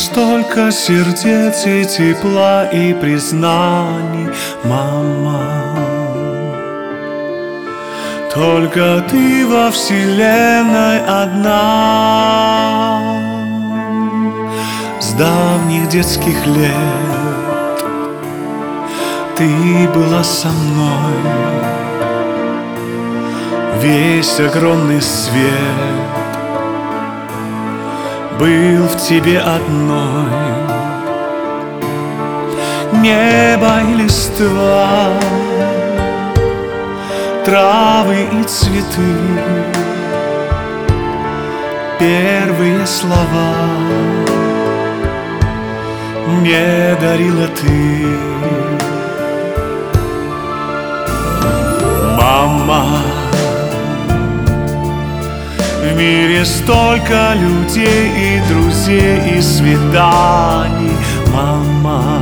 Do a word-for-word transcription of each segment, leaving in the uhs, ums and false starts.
столько сердец и тепла и признаний, мама. Только ты во вселенной одна. С давних детских лет ты была со мной. Весь огромный свет был в тебе одной. Небо и листва, травы и цветы, первые слова мне дарила ты, мама. В мире столько людей и друзей и свиданий, мама.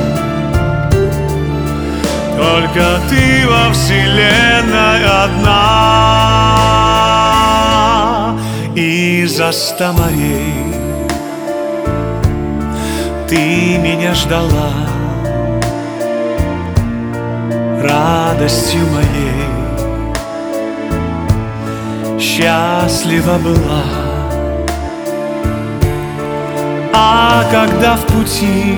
Только ты во вселенной одна. И за ста морей ты меня ждала радостью моей. Счастлива была, а когда в пути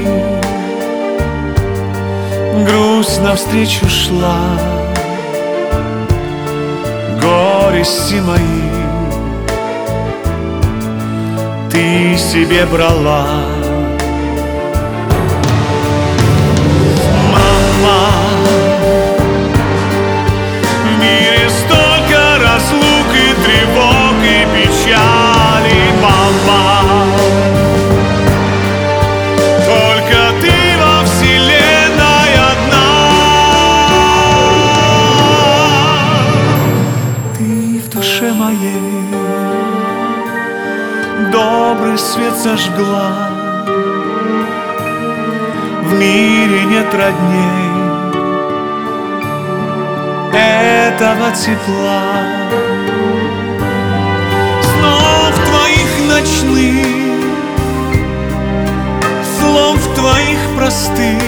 грусть навстречу шла, горести мои ты себе брала, мама. В мире столько разлук и тревог и печали, мама. Только ты во вселенной одна. Ты в душе моей добрый свет зажгла. В мире нет родней этого тепла. Снов твоих ночных, слов твоих простых,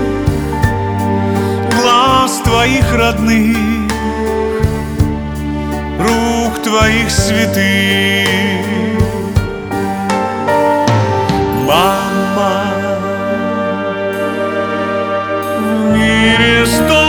глаз твоих родных, рук твоих святых, мама. В мире сто